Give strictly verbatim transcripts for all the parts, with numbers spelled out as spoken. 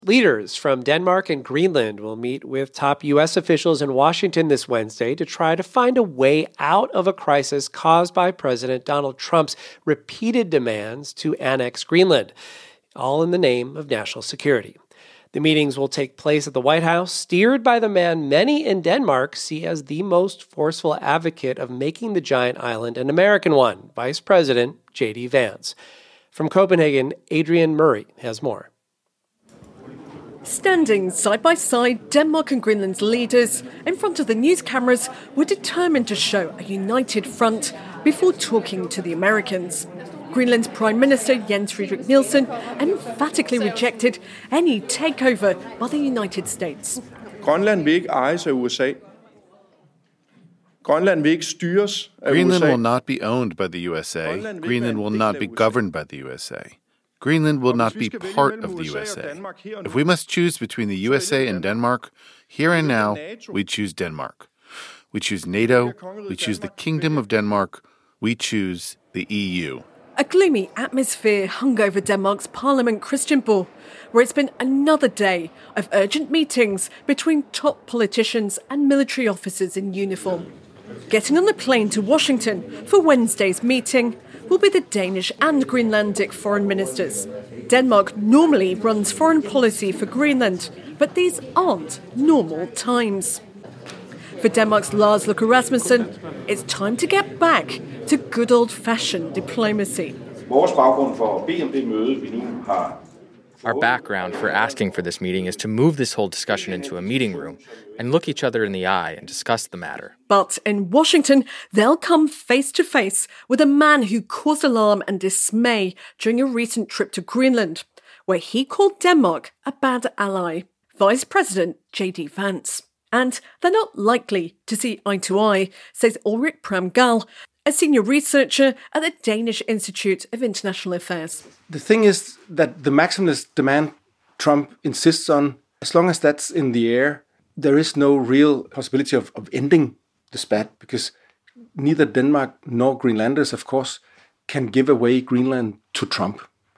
Leaders from Denmark and Greenland will meet with top U S officials in Washington this Wednesday to try to find a way out of a crisis caused by President Donald Trump's repeated demands to annex Greenland, all in the name of national security. The meetings will take place at the White House, steered by the man many in Denmark see as the most forceful advocate of making the giant island an American one, Vice President J D Vance. From Copenhagen, Adrian Murray has more. Standing side by side, Denmark and Greenland's leaders in front of the news cameras were determined to show a united front before talking to the Americans. Greenland's Prime Minister Jens Frederik Nielsen emphatically rejected any takeover by the United States. Grønland vil ikke ejes af U S A. Grønland vil ikke styres af U S A. Greenland will not be owned by the U S A. Greenland will not be governed by the U S A. Greenland will not be part of the U S A. If we must choose between the U S A and Denmark, here and now, we choose Denmark. We choose NATO, we choose the Kingdom of Denmark, we choose the E U. A gloomy atmosphere hung over Denmark's Parliament Christiansborg, where it's been another day of urgent meetings between top politicians and military officers in uniform. Getting on the plane to Washington for Wednesday's meeting will be the Danish and Greenlandic foreign ministers. Denmark normally runs foreign policy for Greenland, but these aren't normal times. For Denmark's Lars Løkke Rasmussen, it's time to get back to good old-fashioned diplomacy. Our background for asking for this meeting is to move this whole discussion into a meeting room and look each other in the eye and discuss the matter. But in Washington, they'll come face to face with a man who caused alarm and dismay during a recent trip to Greenland, where he called Denmark a bad ally, Vice President J D Vance. And they're not likely to see eye to eye, says Ulrik Pram-Gall, a senior researcher at the Danish Institute of International Affairs. The thing is that the maximalist demand Trump insists on, as long as that's in the air, there is no real possibility of, of ending the spat, because neither Denmark nor Greenlanders, of course, can give away Greenland to Trump.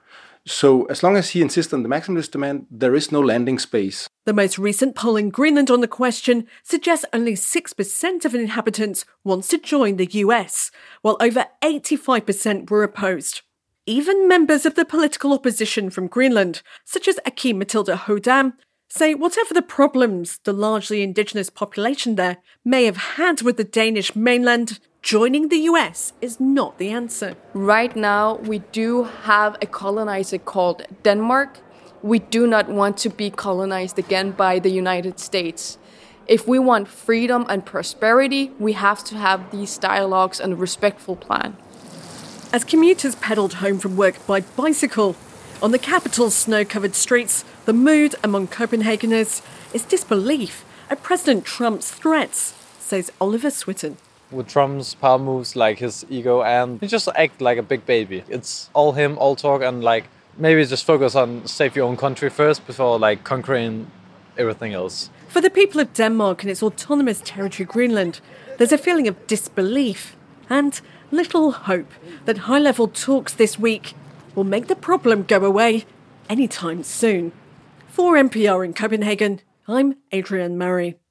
So as long as he insists on the maximalist demand, there is no landing space. The most recent poll in Greenland on the question suggests only six percent of inhabitants wants to join the U S, while over eighty-five percent were opposed. Even members of the political opposition from Greenland, such as Aki-Matilda Høegh-Dam, say whatever the problems the largely indigenous population there may have had with the Danish mainland, joining the U S is not the answer. Right now, we do have a colonizer called Denmark. We do not want to be colonized again by the United States. If we want freedom and prosperity, we have to have these dialogues and a respectful plan. As commuters pedalled home from work by bicycle, on the capital's snow-covered streets, the mood among Copenhageners is disbelief at President Trump's threats, says Oliver Switten. With Trump's power moves, like his ego, and he just act like a big baby. It's all him, all talk, and like maybe just focus on save your own country first before like conquering everything else. For the people of Denmark and its autonomous territory Greenland, there's a feeling of disbelief and little hope that high-level talks this week will make the problem go away anytime soon. For N P R in Copenhagen, I'm Adrian Murray.